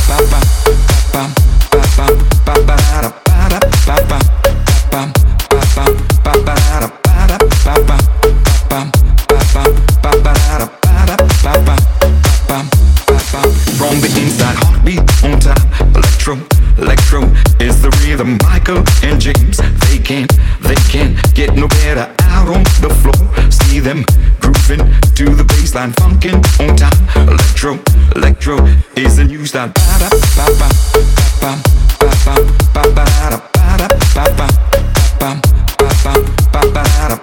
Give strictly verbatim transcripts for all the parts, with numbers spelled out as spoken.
From the inside, heartbeat on time. Electro, electro is the rhythm. Michael and James, they can't, they can't get no better out on the floor. See them grooving to the bassline, funkin' on time. Electro, electro is the new style. Ba ba ba ba ba ba ba ba ba ba ba ba ba ba ba ba ba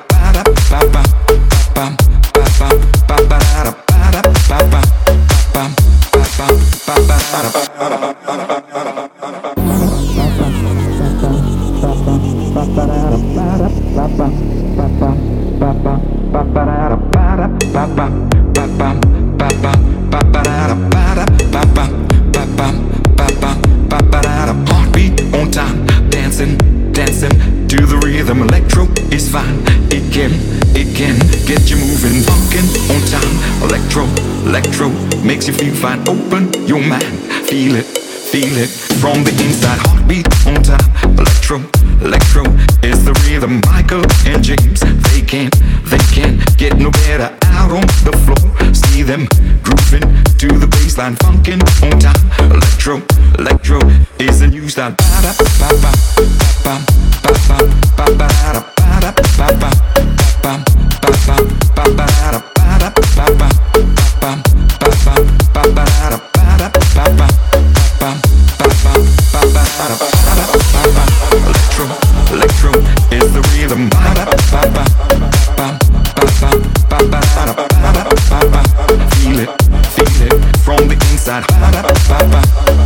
Heartbeat on time, dancing, dancing to the rhythm. Electro is fine, it can, it can get you moving. Funkin' on time, electro, electro makes you feel fine. Open your mind, feel it, feel it from the inside. Heartbeat on time, electro, electro is the rhythm. Michael and James, they can't, they can't get no better out on the floor. See them grooving to the bassline, funkin' on time. Electro, electro is the new style. Ba da ba ba ba ba ba ba ba da ba da ba ba ba ba ba ba ba da ba da ba ba ba ba ba ba da ba da ba ba ba ba ba ba. Electro, electro is the rhythm. Ba da ba ba ba ba ba ba ba da ba da ba ba. Feel it, feel it from the inside. Ba da ba ba.